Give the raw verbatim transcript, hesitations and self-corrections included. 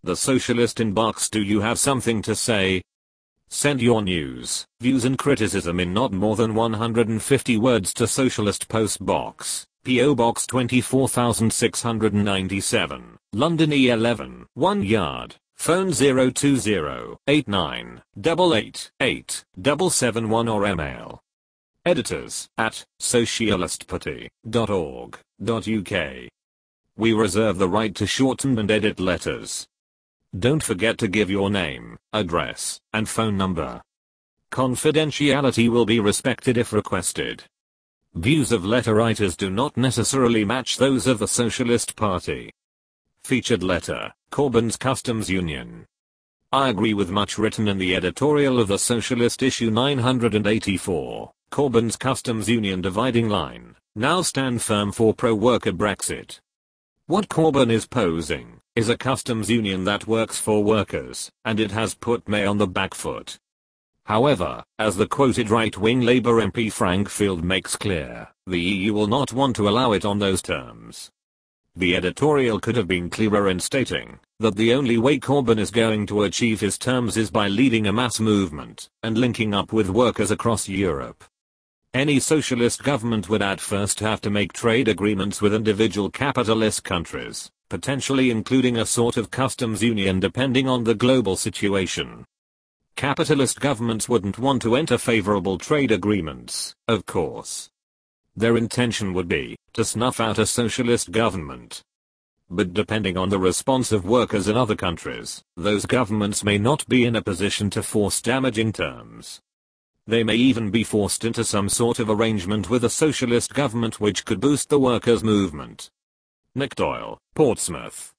The Socialist Inbox. Do you have something to say? Send your news, views and criticism in not more than one hundred fifty words to Socialist Post Box, P O Box twenty-four thousand six hundred ninety-seven, London E eleven, one yard, phone zero two zero, eight nine, eight eight, eight, seven seven one or email editors at socialist party dot org dot U K. We reserve the right to shorten and edit letters. Don't forget to give your name, address, and phone number. Confidentiality will be respected if requested. Views of letter writers do not necessarily match those of the Socialist Party. Featured letter, Corbyn's Customs Union. I agree with much written in the editorial of the Socialist issue nine hundred eighty-four. Corbyn's Customs Union dividing line, now stand firm for pro-worker Brexit. What Corbyn is posing is a customs union that works for workers, and it has put May on the back foot. However, as the quoted right-wing Labour M P Frank Field makes clear, the E U will not want to allow it on those terms. The editorial could have been clearer in stating that the only way Corbyn is going to achieve his terms is by leading a mass movement and linking up with workers across Europe. Any socialist government would at first have to make trade agreements with individual capitalist countries, potentially including a sort of customs union depending on the global situation. Capitalist governments wouldn't want to enter favorable trade agreements, of course. Their intention would be to snuff out a socialist government. But depending on the response of workers in other countries, those governments may not be in a position to force damaging terms. They may even be forced into some sort of arrangement with a socialist government which could boost the workers' movement. Nick Doyle, Portsmouth.